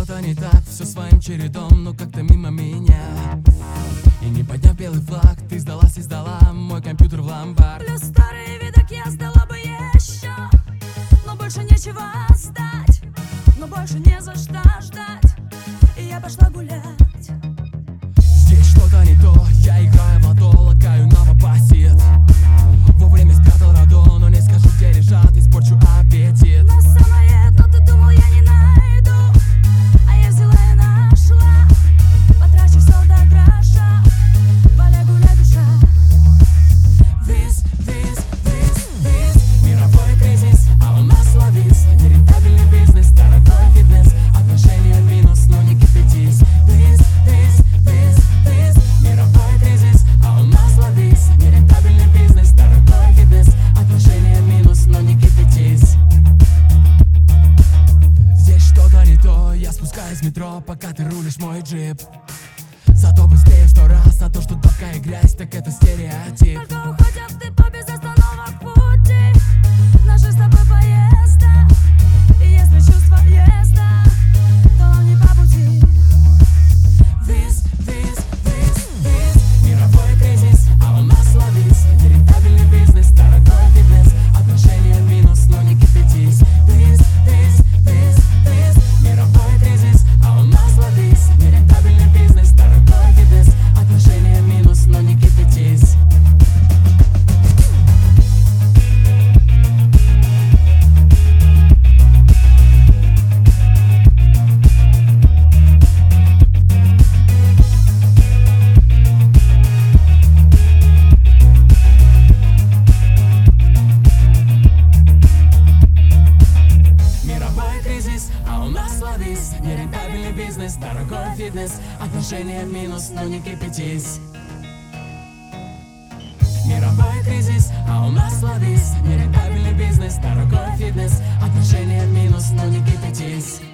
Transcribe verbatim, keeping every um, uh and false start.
что-то не так, все своим чередом, но как-то мимо меня. И не подняв белый флаг, ты сдалась и сдала мой компьютер в ломбард. Плюс старый видок я сдала бы еще, но больше нечего сдать, но больше не за что ждать, и я пошла гулять. Здесь что-то не то, я играю в лото, лакаю на вапасит. Вовремя спрятал радон, но не скажу, где лежат, испорчу аппетит. Но самое, но ты думал, я не найду, а я взяла и нашла, потрачу все до гроша, валя гуляй душа. Виз, виз, виз, виз, мировой кризис, а у нас ловис. Нерентабельный бизнес, дорогой фитнес, отношения в минус, но не кипятись. Виз, виз, виз, виз, мировой кризис, а у нас ловис. Нерентабельный бизнес, дорогой фитнес, отношения в минус, но не кипятись. Здесь что-то не то, я спускаюсь в метро, пока ты рулишь мой джип. Зато быстрее в сто раз, а то, что только и грязь, так это стереотип. Только уходя в депо без остановок в пути, наши с тобой поезда, и если чувство езда, то нам не по пути. Виз, виз, виз, виз, мировой кризис, а у нас ловис. Нерентабельный бизнес, дорогой фитнес, отношения в минус, но не кипятись. Виз, виз, виз, виз, мировой кризис, а у нас ловис. Нерентабельный бизнес, дорогой фитнес, отношения в минус, но не кипятись. Мировой кризис, а у нас ловис. Нерентабельный бизнес, дорогой фитнес, отношения в минус, но не кипятись. Мировой кризис, а у нас ловис. Нерентабельный бизнес, дорогой фитнес, отношения в минус, но не кипятись.